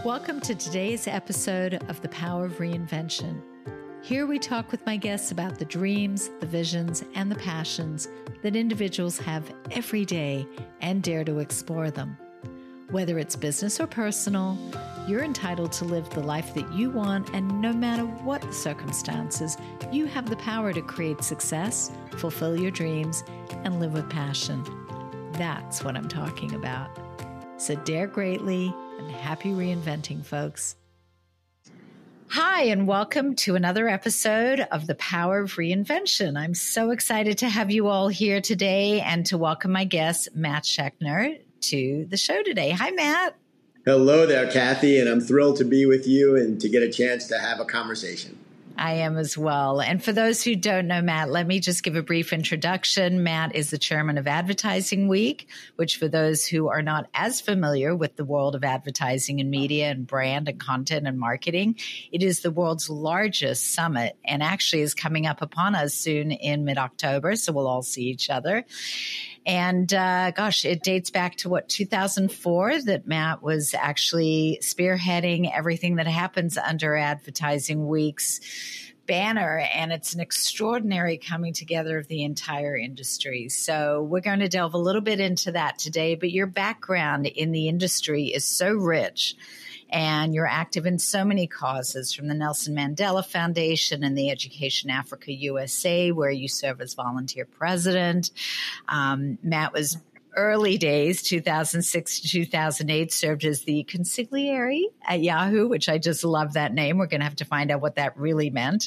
Welcome to today's episode of The Power of Reinvention. Here we talk with my guests about the dreams, the visions, and the passions that individuals have every day and dare to explore them. Whether it's business or personal, you're entitled to live the life that you want, and no matter what the circumstances, you have the power to create success, fulfill your dreams, and live with passion. That's what I'm talking about. So dare greatly and happy reinventing, folks. Hi, and welcome to another episode of The Power of Reinvention. I'm so excited to have you all here today and to welcome my guest, Matt Scheckner, to the show today. Hi, Matt. Hello there, Kathy, and I'm thrilled to be with you and to get a chance to have a conversation. I am as well. And for those who don't know Matt, let me just give a brief introduction. Matt is the chairman of Advertising Week, which for those who are not as familiar with the world of advertising and media and brand and content and marketing, it is the world's largest summit and actually is coming up upon us soon in mid-October. So we'll all see each other. And it dates back to 2004 that Matt was actually spearheading everything that happens under Advertising Week's banner. And it's an extraordinary coming together of the entire industry. So we're going to delve a little bit into that today. But your background in the industry is so rich. And you're active in so many causes, from the Nelson Mandela Foundation and the Education Africa USA, where you serve as volunteer president. Matt was early days, 2006 to 2008, served as the consigliere at Yahoo, which I just love that name. We're going to have to find out what that really meant.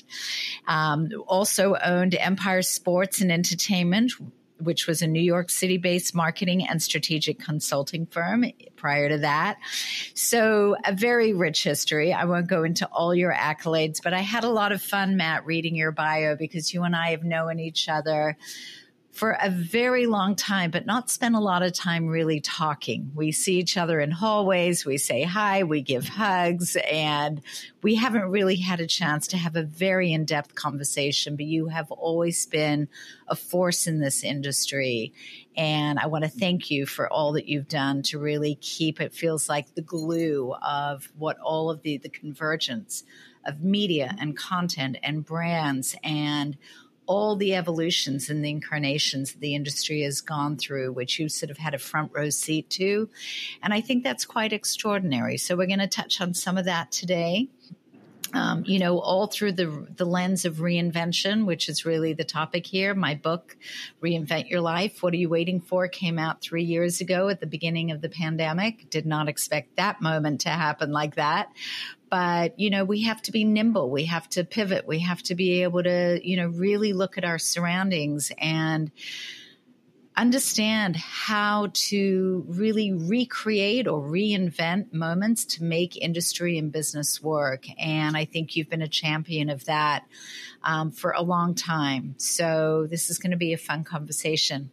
Also owned Empire Sports and Entertainment, which was a New York City-based marketing and strategic consulting firm prior to that. So a very rich history. I won't go into all your accolades, but I had a lot of fun, Matt, reading your bio because you and I have known each other for a very long time, but not spent a lot of time really talking. We see each other in hallways, we say hi, we give hugs, and we haven't really had a chance to have a very in-depth conversation, but you have always been a force in this industry. And I want to thank you for all that you've done to really keep it feels like the glue of what all of the convergence of media and content and brands and all the evolutions and the incarnations the industry has gone through, which you sort of had a front row seat to. And I think that's quite extraordinary. So we're going to touch on some of that today. All through the lens of reinvention, which is really the topic here. My book, Reinvent Your Life, What Are You Waiting For?, came out 3 years ago at the beginning of the pandemic. Did not expect that moment to happen like that. But, we have to be nimble. We have to pivot. We have to be able to, really look at our surroundings and understand how to really recreate or reinvent moments to make industry and business work. And I think you've been a champion of that for a long time. So this is going to be a fun conversation.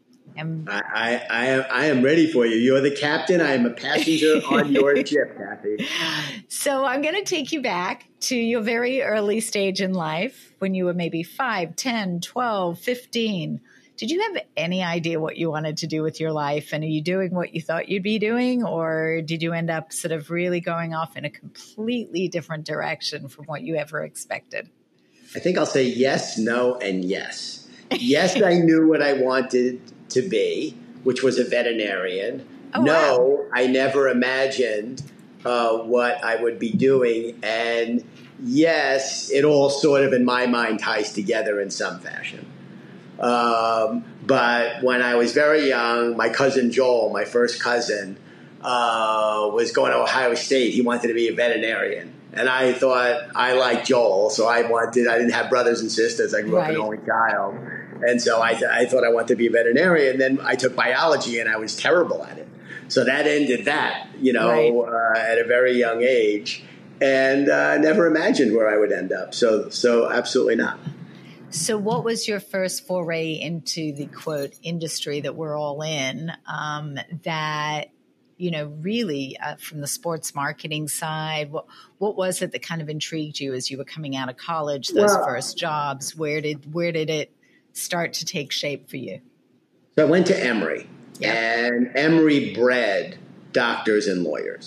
I am ready for you. You're the captain. I am a passenger on your ship, Kathy. So I'm going to take you back to your very early stage in life when you were maybe 5, 10, 12, 15. Did you have any idea what you wanted to do with your life? And are you doing what you thought you'd be doing? Or did you end up sort of really going off in a completely different direction from what you ever expected? I think I'll say yes, no, and yes. Yes, I knew what I wanted to be, which was a veterinarian. Oh, no, wow. I never imagined what I would be doing. And yes, it all sort of in my mind ties together in some fashion. But when I was very young, my cousin Joel, my first cousin, was going to Ohio State. He wanted to be a veterinarian. And I thought I liked Joel, so I didn't have brothers and sisters. I grew up an only child. And so I thought I wanted to be a veterinarian. Then I took biology and I was terrible at it. So that ended that, at a very young age. And I never imagined where I would end up. So absolutely not. So what was your first foray into the, quote, industry that we're all in that, really from the sports marketing side? What was it that kind of intrigued you as you were coming out of college, those first jobs? Where did it start to take shape for you? So I went to Emory, and Emory bred doctors and lawyers.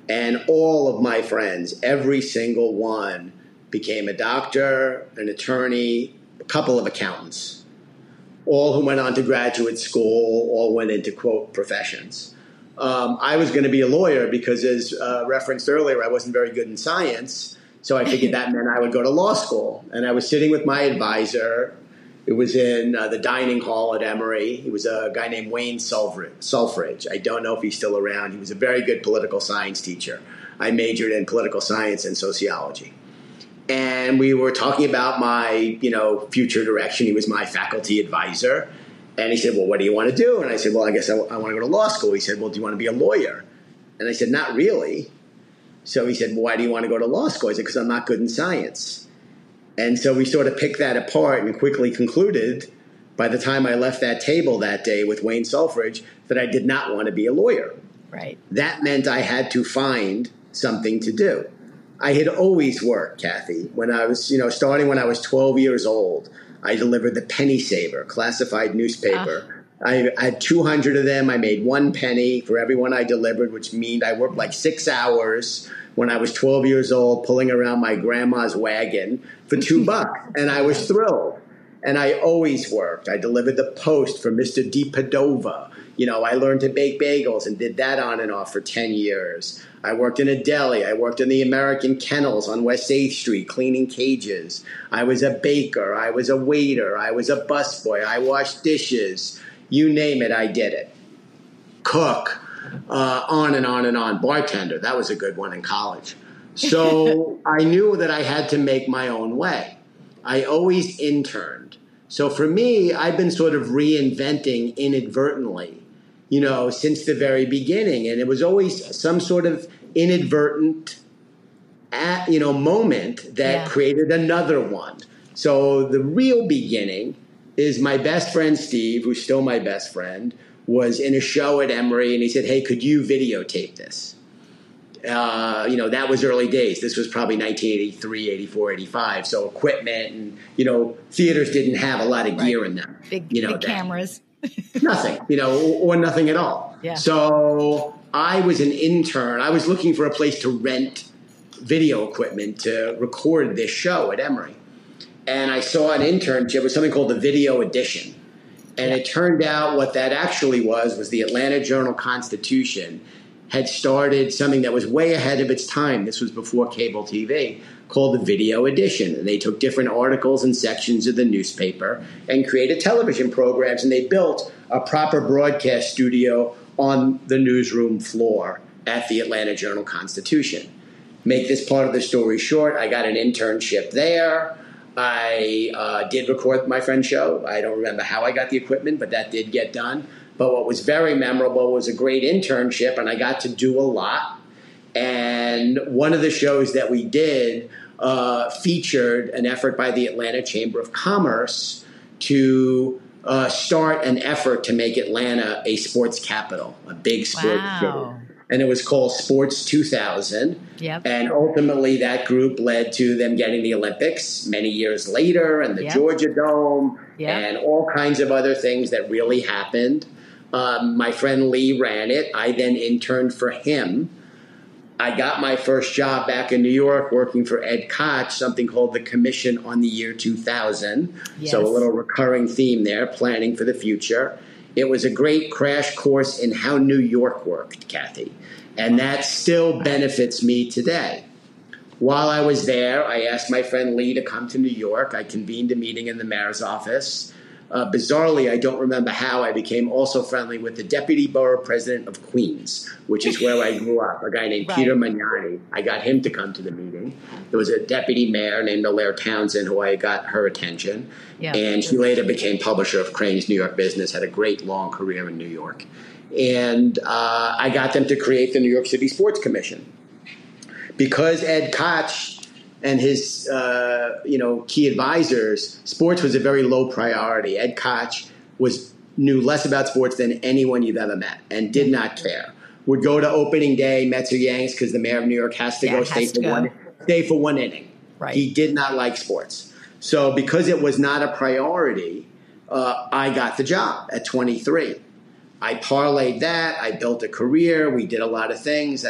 And all of my friends, every single one, became a doctor, an attorney, a couple of accountants. All who went on to graduate school, all went into, quote, professions. I was going to be a lawyer because, as referenced earlier, I wasn't very good in science. So I figured that meant I would go to law school. And I was sitting with my advisor. It was in the dining hall at Emory. He was a guy named Wayne Sulfridge. I don't know if he's still around. He was a very good political science teacher. I majored in political science and sociology. And we were talking about my, future direction. He was my faculty advisor. And he said, well, what do you want to do? And I said, well, I guess I want to go to law school. He said, well, do you want to be a lawyer? And I said, not really. So he said, well, why do you want to go to law school? I said, because I'm not good in science. And so we sort of picked that apart and quickly concluded by the time I left that table that day with Wayne Sulfridge that I did not want to be a lawyer. Right. That meant I had to find something to do. I had always worked, Kathy. When I was, starting when I was 12 years old, I delivered the Penny Saver, classified newspaper. I had 200 of them. I made 1 penny for every one I delivered, which means I worked like 6 hours when I was 12 years old, pulling around my grandma's wagon for $2. And I was thrilled. And I always worked. I delivered the Post for Mr. DePadova. I learned to bake bagels and did that on and off for 10 years. I worked in a deli. I worked in the American Kennels on West 8th Street cleaning cages. I was a baker. I was a waiter. I was a busboy. I washed dishes. You name it, I did it. Cook, on and on and on. Bartender, that was a good one in college. So I knew that I had to make my own way. I always interned. So for me, I've been sort of reinventing inadvertently, since the very beginning. And it was always some sort of inadvertent, moment that created another one. So the real beginning is my best friend, Steve, who's still my best friend, was in a show at Emory, and he said, hey, could you videotape this? That was early days. This was probably 1983, 84, 85. So equipment and, theaters didn't have a lot of gear in them. Big cameras. Nothing, or nothing at all. Yeah. So I was an intern. I was looking for a place to rent video equipment to record this show at Emory. And I saw an internship. It was something called the Video Edition. And it turned out what that actually was the Atlanta Journal-Constitution had started something that was way ahead of its time. This was before cable TV, called the Video Edition. And they took different articles and sections of the newspaper and created television programs. And they built a proper broadcast studio on the newsroom floor at the Atlanta Journal-Constitution. Make this part of the story short, I got an internship there. I did record my friend's show. I don't remember how I got the equipment, but that did get done. But what was very memorable was a great internship, and I got to do a lot. And one of the shows that we did featured an effort by the Atlanta Chamber of Commerce to start an effort to make Atlanta a sports capital, a big sports city. And it was called Sports 2000. Yep. And ultimately that group led to them getting the Olympics many years later and the Georgia Dome and all kinds of other things that really happened. My friend Lee ran it. I then interned for him. I got my first job back in New York working for Ed Koch, something called the Commission on the Year 2000. Yes. So a little recurring theme there, planning for the future. It was a great crash course in how New York worked, Kathy. And that still benefits me today. While I was there, I asked my friend Lee to come to New York. I convened a meeting in the mayor's office. Bizarrely, I don't remember how I became also friendly with the deputy borough president of Queens, which is where I grew up, a guy named Peter Magnani. I got him to come to the meeting. There was a deputy mayor named Alaire Townsend who I got her attention. Yeah. And she later became publisher of Crane's New York Business, had a great long career in New York. And I got them to create the New York City Sports Commission. Because Ed Koch and his key advisors, sports was a very low priority. Ed Koch knew less about sports than anyone you've ever met and did not care. Would go to opening day, Mets or Yanks, because the mayor of New York has to stay for one inning. Right. He did not like sports. So because it was not a priority, I got the job at 23. I parlayed that. I built a career. We did a lot of things. That's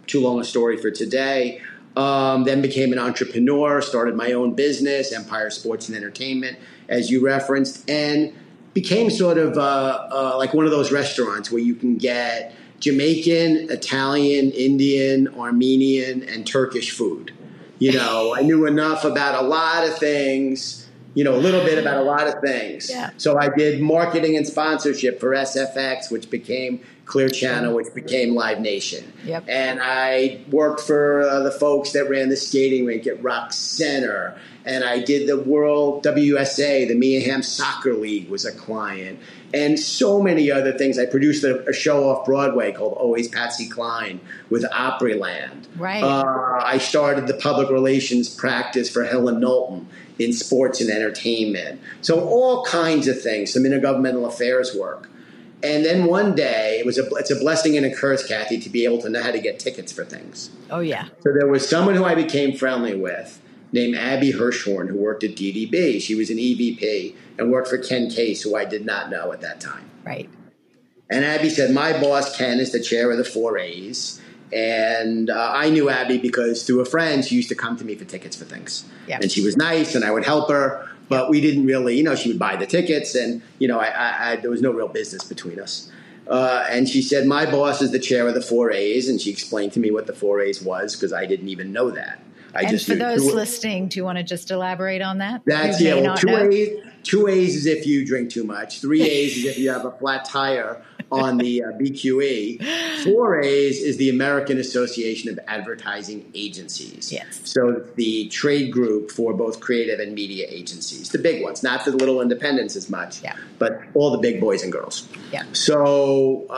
too long a story for today. Then became an entrepreneur, started my own business, Empire Sports and Entertainment, as you referenced, and became sort of like one of those restaurants where you can get Jamaican, Italian, Indian, Armenian, and Turkish food. I knew enough about a lot of things, a little bit about a lot of things. Yeah. So I did marketing and sponsorship for SFX, which became Clear Channel, which became Live Nation. Yep. And I worked for the folks that ran the skating rink at Rock Center. And I did the World WSA, the Meaham Soccer League was a client. And so many other things. I produced a show off Broadway called Always Patsy Cline with Opryland. Right. I started the public relations practice for Helen Knowlton in sports and entertainment. So all kinds of things, some intergovernmental affairs work. And then one day, it's a blessing and a curse, Kathy, to be able to know how to get tickets for things. Oh, yeah. So there was someone who I became friendly with named Abby Hirschhorn, who worked at DDB. She was an EVP and worked for Ken Case, who I did not know at that time. Right. And Abby said, my boss, Ken, is the chair of the 4As. And I knew Abby because through a friend, she used to come to me for tickets for things. Yep. And she was nice, and I would help her. But we didn't really, she would buy the tickets, and, there was no real business between us. And she said, my boss is the chair of the 4As, and she explained to me what the 4As was because I didn't even know that. And for those listening, do you want to just elaborate on that? That's, two A's is if you drink too much. 3 A's is if you have a flat tire on the BQE. 4 A's is the American Association of Advertising Agencies. Yes. So the trade group for both creative and media agencies, the big ones, not the little independents as much, but all the big boys and girls. Yeah. So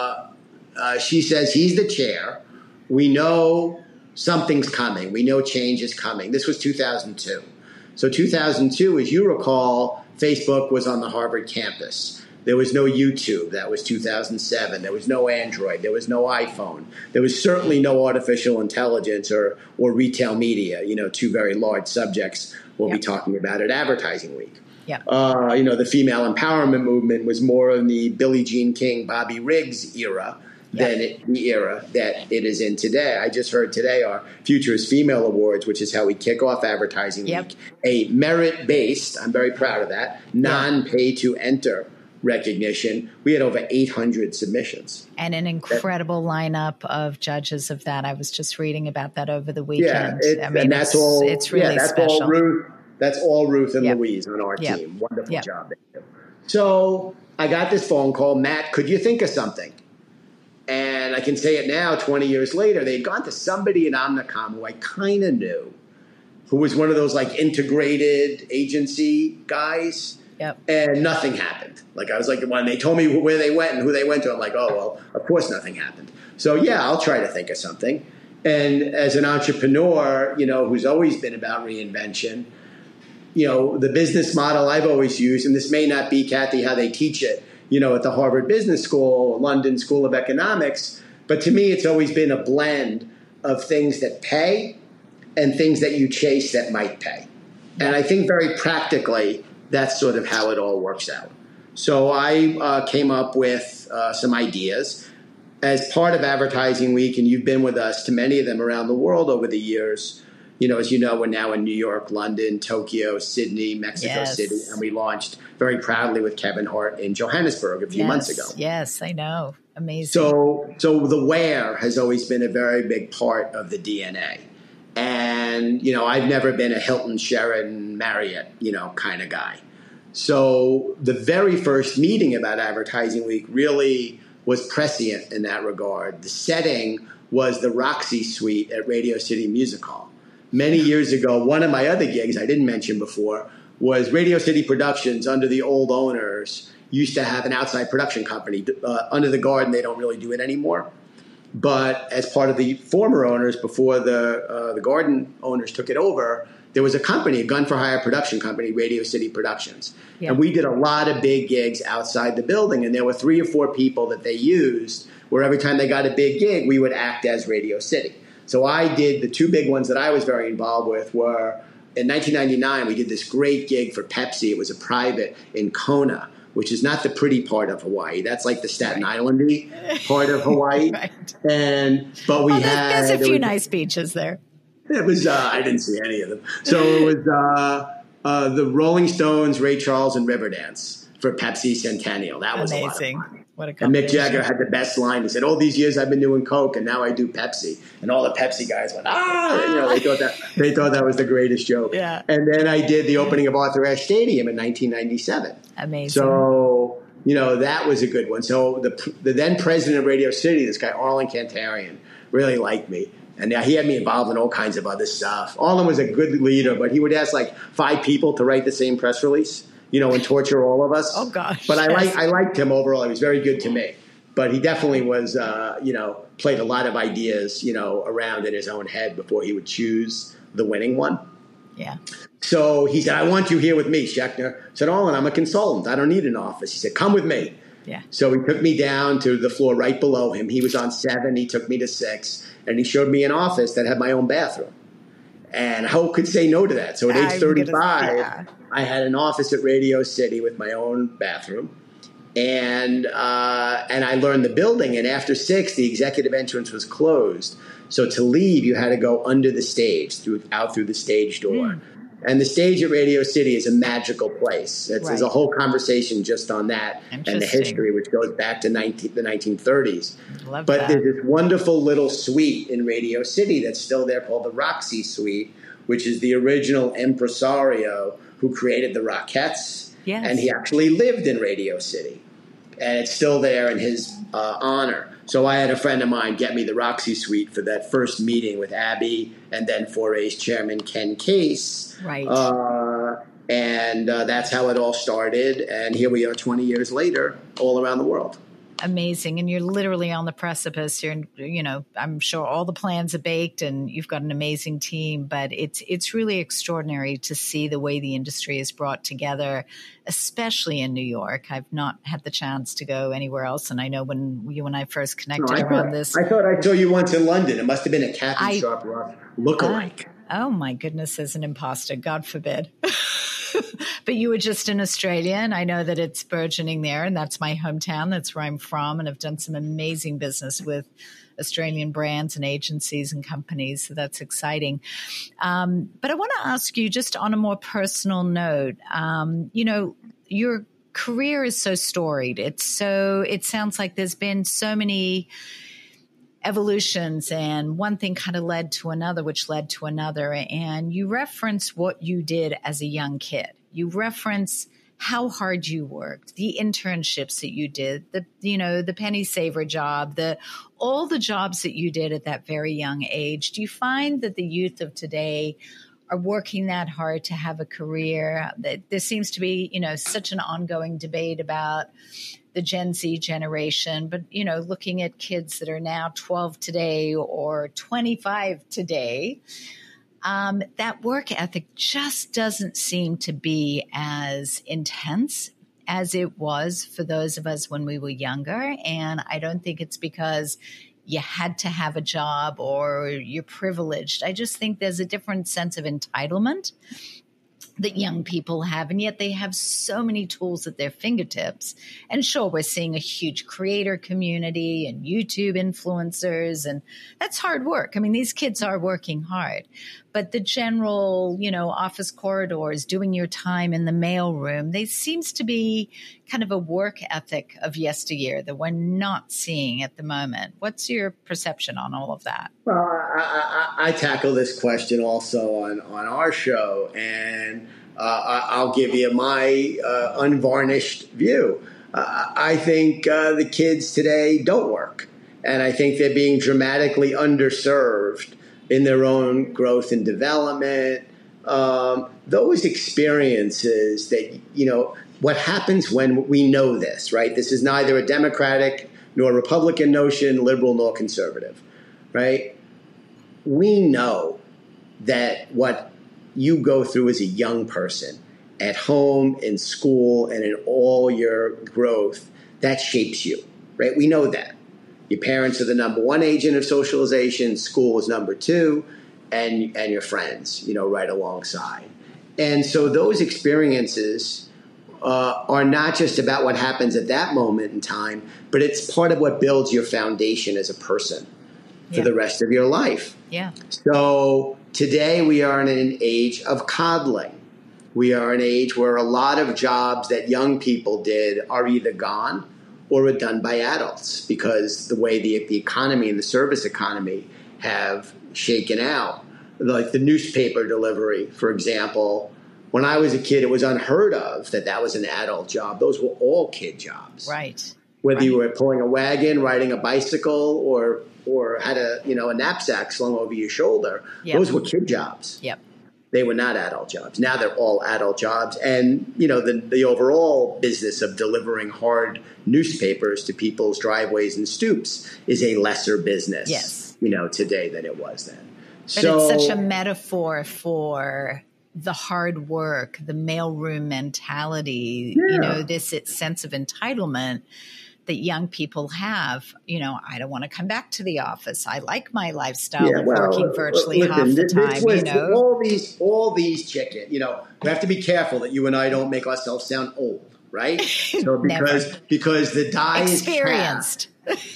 she says, he's the chair. We know something's coming. We know change is coming. This was 2002. So 2002, as you recall, Facebook was on the Harvard campus. There was no YouTube. That was 2007. There was no Android. There was no iPhone. There was certainly no artificial intelligence or retail media, two very large subjects we'll be talking about at Advertising Week. Yeah. The female empowerment movement was more in the Billie Jean King, Bobby Riggs era than the era that it is in today. I just heard today our Future is Female Awards, which is how we kick off Advertising Week, a merit-based, I'm very proud of that, non-pay-to-enter recognition. We had over 800 submissions. And an incredible lineup of judges of that. I was just reading about that over the weekend. It's really special. That's all Ruth and Louise on our team. Wonderful job they do. So I got this phone call, Matt, could you think of something? And I can say it now, 20 years later, they had gone to somebody at Omnicom who I kind of knew, who was one of those like integrated agency guys. Yep. And nothing happened. Like I was like, when they told me where they went and who they went to, I'm like, oh, well, of course nothing happened. So I'll try to think of something. And as an entrepreneur, who's always been about reinvention, the business model I've always used, and this may not be, Kathy, how they teach it, at the Harvard Business School, London School of Economics. But to me, it's always been a blend of things that pay and things that you chase that might pay. And I think very practically, that's sort of how it all works out. So I came up with some ideas as part of Advertising Week, and you've been with us to many of them around the world over the years. As you know, we're now in New York, London, Tokyo, Sydney, Mexico City, and we launched very proudly with Kevin Hart in Johannesburg a few months ago. Yes, I know. Amazing. So the where has always been a very big part of the DNA. And, I've never been a Hilton, Sheraton, Marriott, kind of guy. So the very first meeting about Advertising Week really was prescient in that regard. The setting was the Roxy Suite at Radio City Music Hall. Many years ago, one of my other gigs I didn't mention before was Radio City Productions under the old owners used to have an outside production company. Under the Garden, they don't really do it anymore. But as part of the former owners, before the Garden owners took it over, there was a company, a gun-for-hire production company, Radio City Productions. Yeah. And we did a lot of big gigs outside the building, and there were 3 or 4 people that they used where every time they got a big gig, we would act as Radio City. So I did the 2 big ones that I was very involved with were in 1999, we did this great gig for Pepsi. It was a private in Kona which is not the pretty part of Hawaii. That's like the Staten Island-y part of Hawaii. Right. But we there's a few nice beaches there. It was, I didn't see any of them. So it was the Rolling Stones, Ray Charles, and Riverdance for Pepsi Centennial. That was amazing. A lot of fun. What a and Mick Jagger had the best line. He said, all these years I've been doing Coke and now I do Pepsi. And all the Pepsi guys went, they thought that was the greatest joke. Yeah. And then I did the opening of Arthur Ashe Stadium in 1997. Amazing. So, that was a good one. So the then president of Radio City, this guy, Arlen Kantarian, really liked me. And he had me involved in all kinds of other stuff. Arlen was a good leader, but he would ask like 5 people to write the same press release, and torture all of us. Oh, gosh. But I liked him overall. He was very good to me. But he definitely was, played a lot of ideas, around in his own head before he would choose the winning one. Yeah. So he said, I want you here with me, Schechner. I said, Arlen, I'm a consultant. I don't need an office. He said, come with me. Yeah. So he took me down to the floor right below him. He was on 7. He took me to 6. And he showed me an office that had my own bathroom. And who could say no to that? So at age 35, I had an office at Radio City with my own bathroom. And I learned the building. And after 6, the executive entrance was closed. So to leave, you had to go under the stage, out through the stage door. And the stage at Radio City is a magical place. There's a whole conversation just on that and the history, which goes back to the 1930s. Love but that. There's this wonderful little suite in Radio City that's still there called the Roxy Suite, which is the original impresario who created the Rockettes. Yes. And he actually lived in Radio City. And it's still there in his honor. So I had a friend of mine get me the Roxy Suite for that first meeting with Abby and then 4A's chairman, Ken Case. Right. And that's how it all started. And here we are 20 years later, all around the world. Amazing. And you're literally on the precipice. I'm sure all the plans are baked and you've got an amazing team, but it's really extraordinary to see the way the industry is brought together, especially in New York. I've not had the chance to go anywhere else. And I know when you and I first connected around this. I thought I saw you once in London. It must have been a Kathy Sharp lookalike. Oh my goodness, as an imposter, God forbid. But you were just in Australia, and I know that it's burgeoning there, and that's my hometown. That's where I'm from, and I've done some amazing business with Australian brands and agencies and companies, so that's exciting. But I want to ask you, just on a more personal note, your career is so storied. It sounds like there's been so many evolutions, and one thing kind of led to another, which led to another. And you reference what you did as a young kid. You reference how hard you worked, the internships that you did, the penny saver job, all the jobs that you did at that very young age. Do you find that the youth of today are working that hard to have a career? There seems to be, such an ongoing debate about the Gen Z generation, but, looking at kids that are now 12 today or 25 today, that work ethic just doesn't seem to be as intense as it was for those of us when we were younger. And I don't think it's because you had to have a job or you're privileged. I just think there's a different sense of entitlement that young people have, and yet they have so many tools at their fingertips. And sure, we're seeing a huge creator community and YouTube influencers, and that's hard work. I mean, these kids are working hard, but the general, office corridors, doing your time in the mailroom, they seems to be kind of a work ethic of yesteryear that we're not seeing at the moment. What's your perception on all of that? Well, I tackle this question also on our show, and I'll give you my unvarnished view. I think the kids today don't work, and I think they're being dramatically underserved in their own growth and development. Those experiences that, what happens when we know this, right? This is neither a Democratic nor Republican notion, liberal nor conservative, right? We know that what you go through as a young person at home, in school, and in all your growth, that shapes you, right? We know that. Your parents are the number one agent of socialization, school is number 2, and your friends, right alongside. And so those experiences are not just about what happens at that moment in time, but it's part of what builds your foundation as a person for the rest of your life. Yeah. So today we are in an age of coddling. We are in an age where a lot of jobs that young people did are either gone or are done by adults because the way the economy and the service economy have shaken out. Like the newspaper delivery, for example. When I was a kid, it was unheard of that was an adult job. Those were all kid jobs. Right. Whether you were pulling a wagon, riding a bicycle, or had a knapsack slung over your shoulder, those were kid jobs. Yep. They were not adult jobs. Now they're all adult jobs. And, the overall business of delivering hard newspapers to people's driveways and stoops is a lesser business, today than it was then. But it's such a metaphor for the hard work, the mailroom mentality, this sense of entitlement that young people have. I don't want to come back to the office. I like my lifestyle of working virtually half the time. All these chicken, we have to be careful that you and I don't make ourselves sound old, right? So because the die is cast.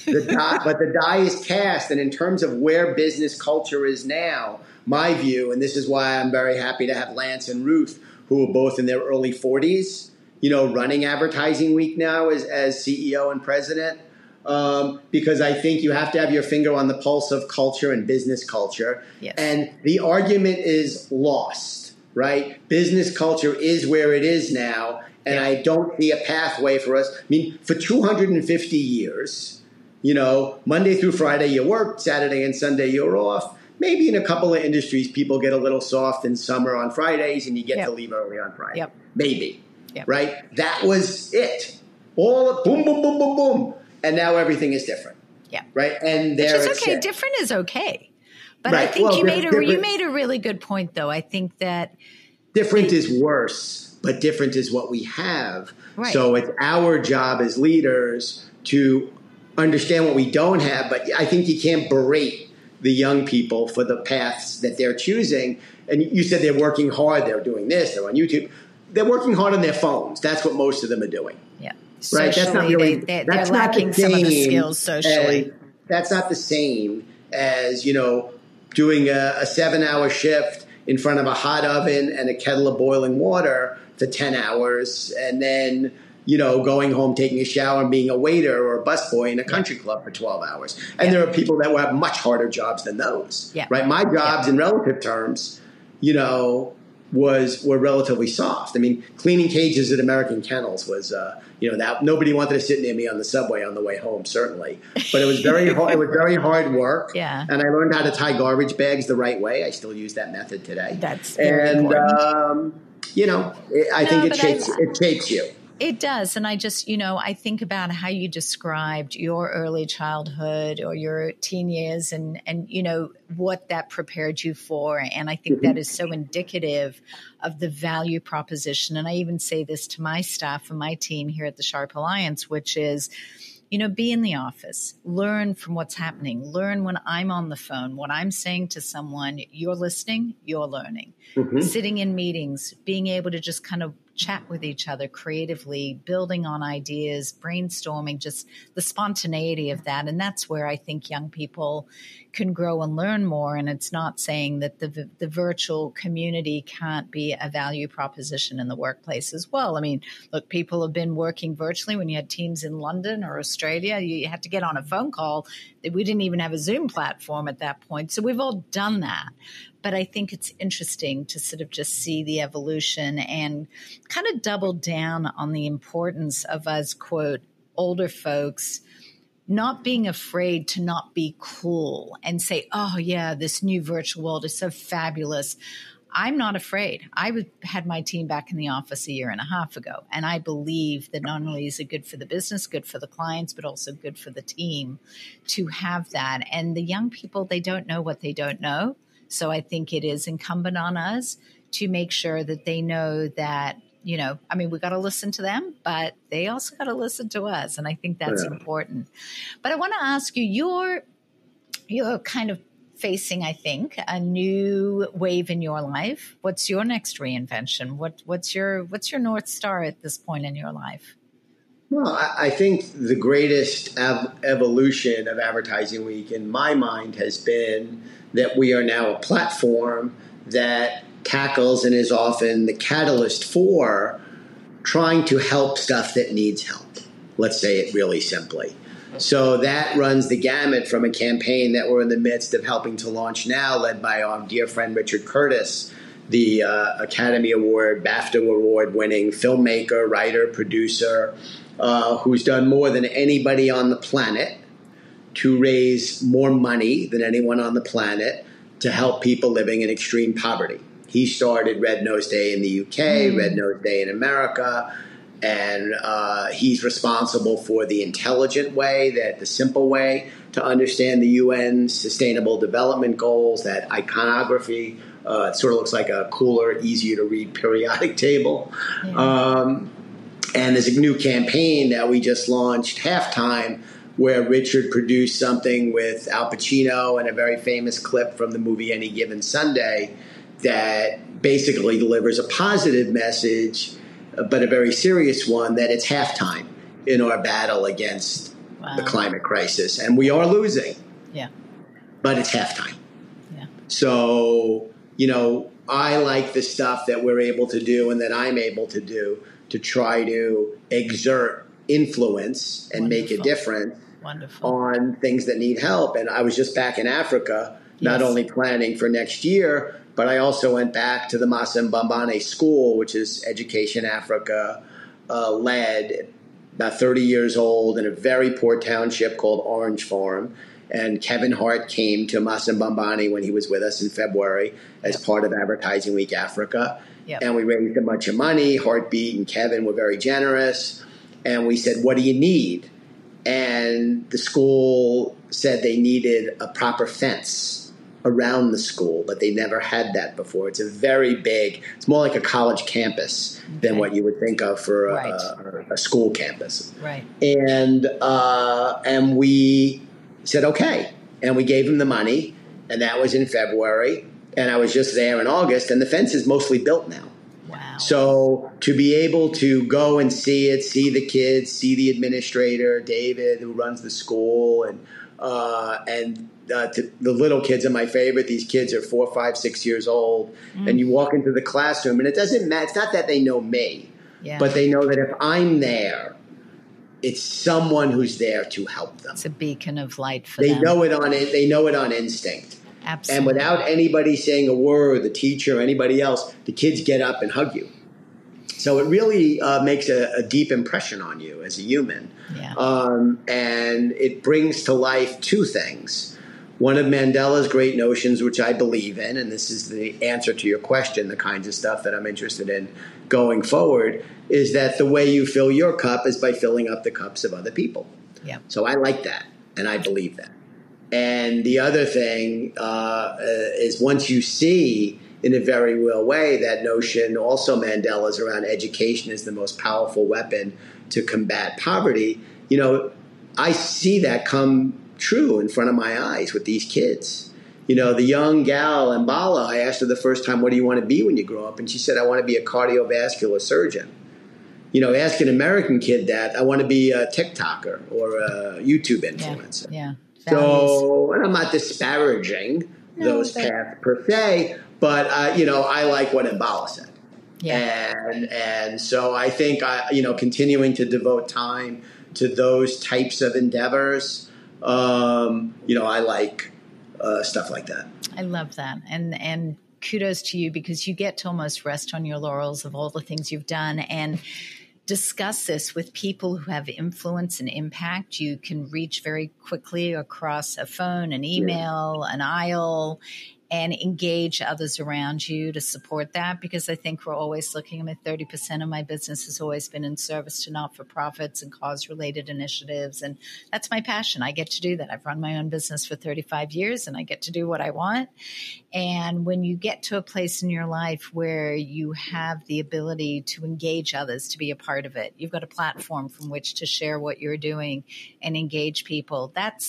But the die is cast. And in terms of where business culture is now, my view, and this is why I'm very happy to have Lance and Ruth, who are both in their early 40s, running Advertising Week now as CEO and president, because I think you have to have your finger on the pulse of culture and business culture. Yes. And the argument is lost, right? Business culture is where it is now, and I don't see a pathway for us. I mean, for 250 years, Monday through Friday you work, Saturday and Sunday you're off. Maybe in a couple of industries, people get a little soft in summer on Fridays and you get to leave early on Friday. Yep. Maybe. Yep. Right? That was it. All boom, boom, boom, boom, boom. And now everything is different. Yeah. Right? And there Which is okay. Different is okay. But I think you made a really good point, though. I think that different is worse, but different is what we have. Right. So it's our job as leaders to understand what we don't have. But I think you can't berate the young people for the paths that they're choosing. And you said they're working hard. They're doing this. They're on YouTube. They're working hard on their phones. That's what most of them are doing. Yeah. Right? Socially, that's not really, they're lacking some of the skills socially. That's not the same as, doing a 7-hour shift in front of a hot oven and a kettle of boiling water for 10 hours and then, going home, taking a shower and being a waiter or a busboy in a country club for 12 hours. And there are people that will have much harder jobs than those. Yeah. Right? My jobs in relative terms, were relatively soft. I mean, cleaning cages at American Kennels was, that nobody wanted to sit near me on the subway on the way home, certainly. But it was very hard. It was very hard work. Yeah. And I learned how to tie garbage bags the right way. I still use that method today. That's very important. I think it shapes you. It does. And I just, I think about how you described your early childhood or your teen years and what that prepared you for. And I think that is so indicative of the value proposition. And I even say this to my staff and my team here at the Sharp Alliance, which is, be in the office, learn from what's happening, learn when I'm on the phone, what I'm saying to someone, you're listening, you're learning, sitting in meetings, being able to just kind of chat with each other creatively, building on ideas, brainstorming, just the spontaneity of that. And that's where I think young people can grow and learn more. And it's not saying that the virtual community can't be a value proposition in the workplace as well. I mean, look, people have been working virtually when you had teams in London or Australia. You had to get on a phone call. We didn't even have a Zoom platform at that point. So we've all done that. But I think it's interesting to sort of just see the evolution and kind of double down on the importance of us, quote, older folks not being afraid to not be cool and say, oh, yeah, this new virtual world is so fabulous. I'm not afraid. I had my team back in the office 1.5 years ago, and I believe that not only is it good for the business, good for the clients, but also good for the team to have that. And the young people, they don't know what they don't know. So I think it is incumbent on us to make sure that they know that, we got to listen to them, but they also got to listen to us. And I think that's important. But I want to ask you, your kind of facing, I think, a new wave in your life. What's your next reinvention? What's your North Star at this point in your life? Well, I think the greatest evolution of Advertising Week in my mind has been that we are now a platform that tackles and is often the catalyst for trying to help stuff that needs help. Let's say it really simply. So that runs the gamut from a campaign that we're in the midst of helping to launch now, led by our dear friend Richard Curtis, the Academy Award, BAFTA Award-winning filmmaker, writer, producer, who's done more than anybody on the planet to raise more money than anyone on the planet to help people living in extreme poverty. He started Red Nose Day in the UK, Red Nose Day in America, and he's responsible for the intelligent way, the simple way to understand the UN Sustainable Development Goals, that iconography. It sort of looks like a cooler, easier to read periodic table. Yeah. And there's a new campaign that we just launched, Halftime, where Richard produced something with Al Pacino and a very famous clip from the movie Any Given Sunday that basically delivers a positive message, but a very serious one, that it's halftime in our battle against the climate crisis. And we are losing. Yeah. But it's halftime. Yeah. So, I like the stuff that we're able to do and that I'm able to do to try to exert influence and make a difference on things that need help. And I was just back in Africa, not only planning for next year, but I also went back to the Masembambane School, which is Education Africa led, about 30 years old, in a very poor township called Orange Farm. And Kevin Hart came to Masembambane when he was with us in February as part of Advertising Week Africa. Yep. And we raised a bunch of money. Heartbeat and Kevin were very generous. And we said, what do you need? And the school said they needed a proper fence around the school, but they never had that before. It's a very big, it's more like a college campus than what you would think of for a school campus. Right. And we said, okay. And we gave him the money, and that was in February. And I was just there in August, and the fence is mostly built now. Wow. So to be able to go and see it, see the kids, see the administrator, David, who runs the school, and the little kids are my favorite. These kids are 4, 5, 6 years old. And you walk into the classroom, and it doesn't matter. It's not that they know me, but they know that if I'm there, it's someone who's there to help them. It's a beacon of light for them. They know it on instinct. Absolutely. And without anybody saying a word, the teacher or anybody else, the kids get up and hug you. So it really makes a deep impression on you as a human. Yeah. And it brings to life two things. One of Mandela's great notions, which I believe in, and this is the answer to your question, the kinds of stuff that I'm interested in going forward, is that the way you fill your cup is by filling up the cups of other people. Yeah. So I like that, and I believe that. And the other thing is, once you see in a very real way that notion, also Mandela's around education is the most powerful weapon to combat poverty, I see that come true in front of my eyes with these kids. The young gal, Mbala, I asked her the first time, what do you want to be when you grow up? And she said, I want to be a cardiovascular surgeon. Ask an American kid that, I want to be a TikToker or a YouTube influencer. Yeah. So, and I'm not disparaging those paths per se, but, I like what Mbala said. Yeah. And so I think, continuing to devote time to those types of endeavors, I like stuff like that. I love that. And kudos to you, because you get to almost rest on your laurels of all the things you've done and discuss this with people who have influence and impact. You can reach very quickly across a phone, an email, an aisle, and engage others around you to support that, because I think we're always looking. 30% of my business has always been in service to not-for-profits and cause-related initiatives, and that's my passion. I get to do that. I've run my own business for 35 years, and I get to do what I want. And when you get to a place in your life where you have the ability to engage others, to be a part of it, you've got a platform from which to share what you're doing and engage people. That's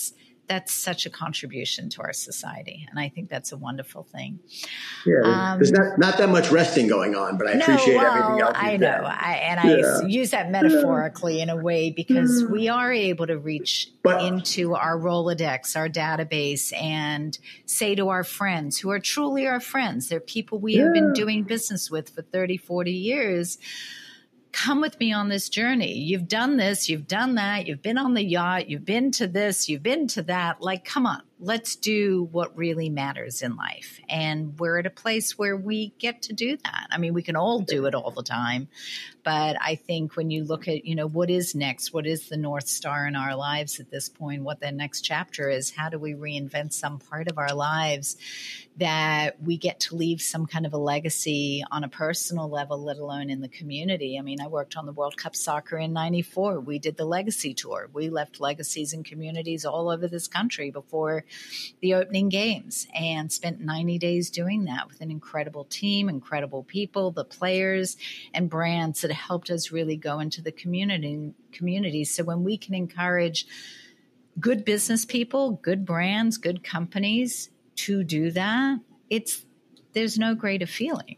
that's such a contribution to our society. And I think that's a wonderful thing. Yeah, there's not that much resting going on, but I appreciate everything else. I know. I use that metaphorically in a way because we are able to reach into our Rolodex, our database, and say to our friends who are truly our friends, they're people we have been doing business with for 30, 40 years. Come with me on this journey. You've done this, you've done that, you've been on the yacht, you've been to this, you've been to that. Like, come on, let's do what really matters in life. And we're at a place where we get to do that. I mean, we can all do it all the time. But I think when you look at, what is next, what is the North Star in our lives at this point, what the next chapter is, how do we reinvent some part of our lives that we get to leave some kind of a legacy on a personal level, let alone in the community. I mean, I worked on the World Cup soccer in '94. We did the legacy tour. We left legacies in communities all over this country before the opening games and spent 90 days doing that with an incredible team, incredible people, the players and brands that helped us really go into the community. So when we can encourage good business people, good brands, good companies to do that, there's no greater feeling.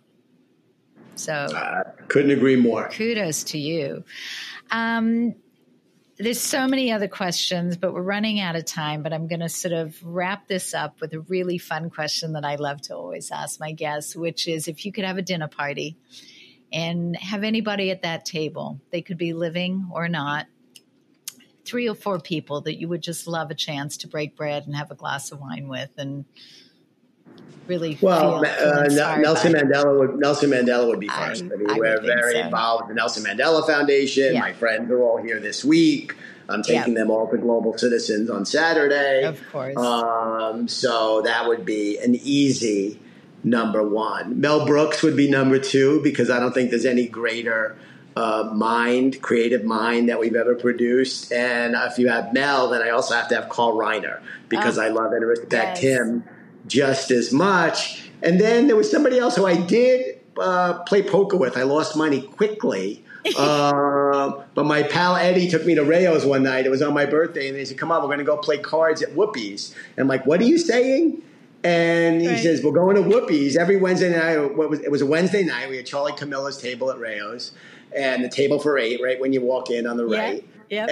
So couldn't agree more. Kudos to you. There's so many other questions, but we're running out of time. But I'm going to sort of wrap this up with a really fun question that I love to always ask my guests, which is if you could have a dinner party and have anybody at that table, they could be living or not, 3 or 4 people that you would just love a chance to break bread and have a glass of wine with and really feel Nelson Mandela would be first. We're very involved with the Nelson Mandela Foundation. My friends are all here this week. I'm taking them all to Global Citizens on Saturday. Of course. So that would be an easy number 1. Mel Brooks would be number 2 because I don't think there's any greater creative mind that we've ever produced. And if you have Mel, then I also have to have Carl Reiner because I love and respect him just as much. And then there was somebody else who I did play poker with. I lost money quickly. But my pal Eddie took me to Rayo's one night. It was on my birthday. And they said, come on, we're going to go play cards at Whoopi's. And I'm like, what are you saying? And he says, we're going to Whoopi's every Wednesday night. It was a Wednesday night. We had Charlie Camilla's table at Rayo's and the table for 8, right when you walk in on the right. Yep.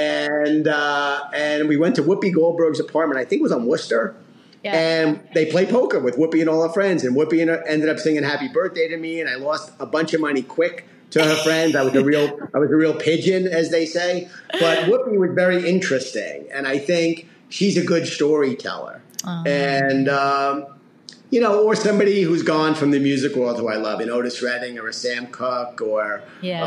And we went to Whoopi Goldberg's apartment. I think it was on Worcester. Yeah. And they play poker with Whoopi and all her friends. And Whoopi ended up singing happy birthday to me. And I lost a bunch of money quick to her friends. I was a real pigeon, as they say. But Whoopi was very interesting. And I think she's a good storyteller. And, or somebody who's gone from the music world who I love, an Otis Redding or a Sam Cooke or,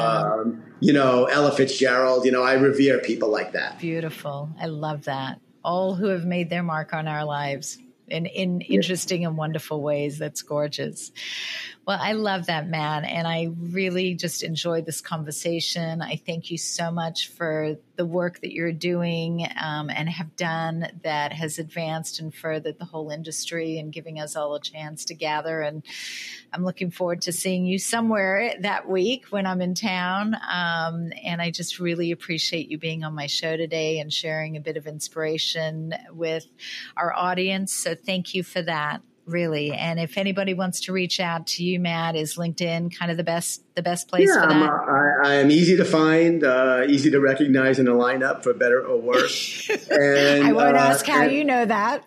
Ella Fitzgerald. I revere people like that. Beautiful. I love that. All who have made their mark on our lives in interesting and wonderful ways. That's gorgeous. Well, I love that, Matt, and I really just enjoyed this conversation. I thank you so much for the work that you're doing and have done that has advanced and furthered the whole industry and giving us all a chance to gather. And I'm looking forward to seeing you somewhere that week when I'm in town. And I just really appreciate you being on my show today and sharing a bit of inspiration with our audience. So thank you for that. Really. And if anybody wants to reach out to you, Matt, is LinkedIn kind of the best place for that? I am easy to find, easy to recognize in a lineup for better or worse. And I won't ask how you know that.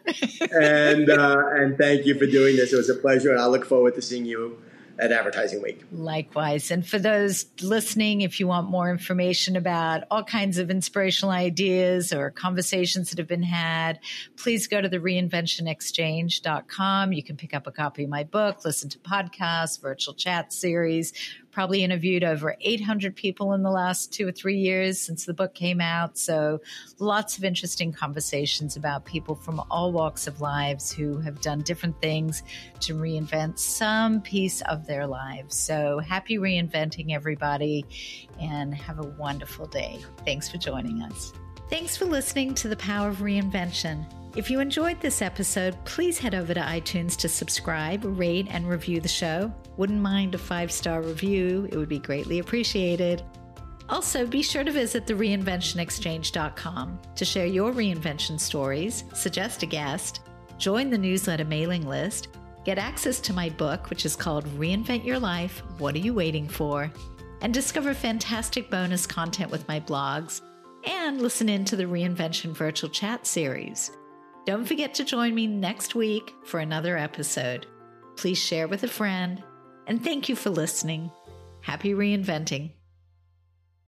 and thank you for doing this. It was a pleasure. And I look forward to seeing you at Advertising Week. Likewise. And for those listening, if you want more information about all kinds of inspirational ideas or conversations that have been had, please go to the reinventionexchange.com. You can pick up a copy of my book, listen to podcasts, virtual chat series. Probably interviewed over 800 people in the last 2 or 3 years since the book came out. So lots of interesting conversations about people from all walks of lives who have done different things to reinvent some piece of their lives. So happy reinventing, everybody, and have a wonderful day. Thanks for joining us. Thanks for listening to The Power of Reinvention. If you enjoyed this episode, please head over to iTunes to subscribe, rate, and review the show. Wouldn't mind a 5-star review. It would be greatly appreciated. Also, be sure to visit thereinventionexchange.com to share your reinvention stories, suggest a guest, join the newsletter mailing list, get access to my book, which is called Reinvent Your Life, What Are You Waiting For?, and discover fantastic bonus content with my blogs, and listen in to the Reinvention Virtual Chat series. Don't forget to join me next week for another episode. Please share with a friend, and thank you for listening. Happy reinventing.